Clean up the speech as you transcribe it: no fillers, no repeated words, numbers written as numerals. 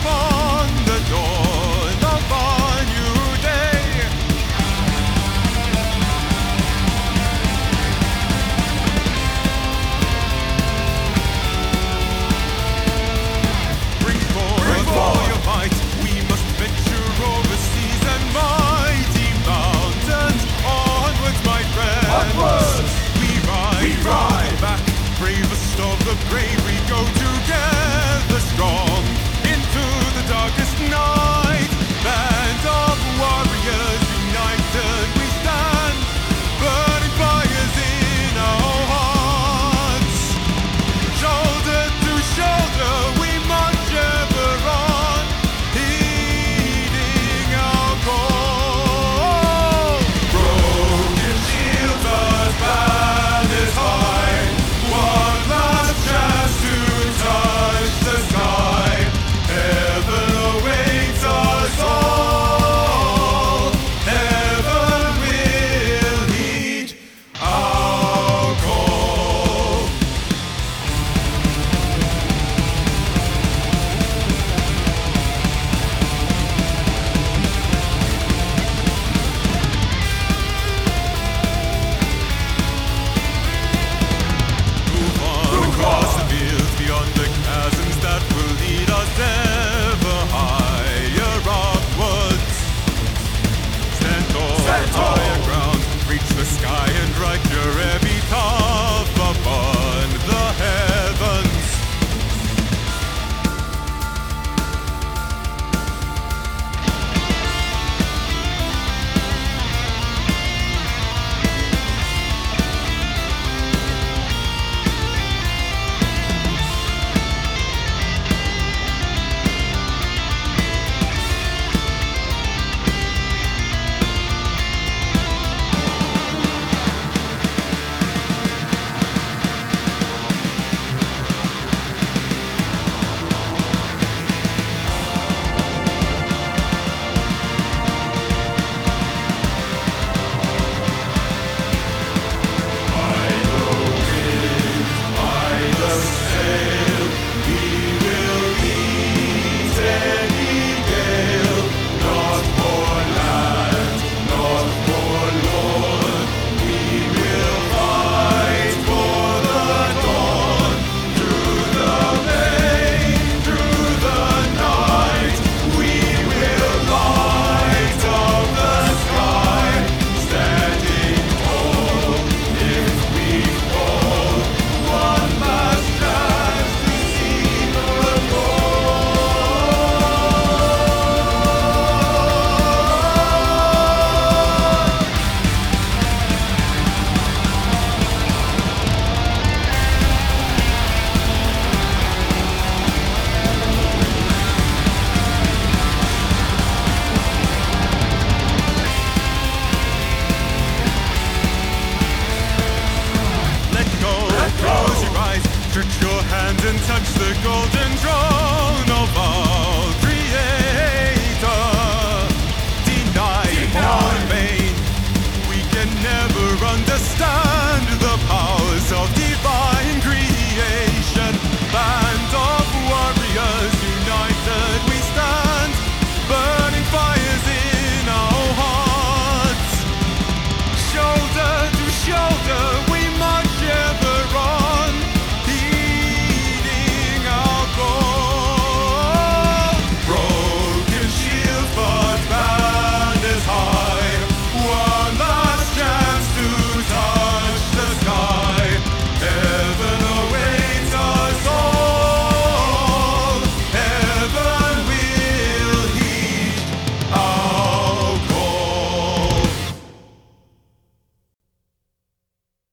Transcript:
upon the dawn of our new day. Bring forth all your might, we must venture over seas and mighty mountains. Onwards, my friends, Onwards! we ride back, bravest of the brave, we go together strong into the darkest night. Band of warriors united we stand, burning fires in our hearts. Shoulder to shoulder we march ever on, heeding our call. Broken shields, but banners high, one last chance to touch the sky. Heaven awaits us all, heaven will heed our call. Move on across the fields, beyond the chasms that will lead us ever higher upwards. Stand tall, higher ground, reach the sky and write your epitaph upon the heavens. Let go, close your eyes, stretch your hands and touch the golden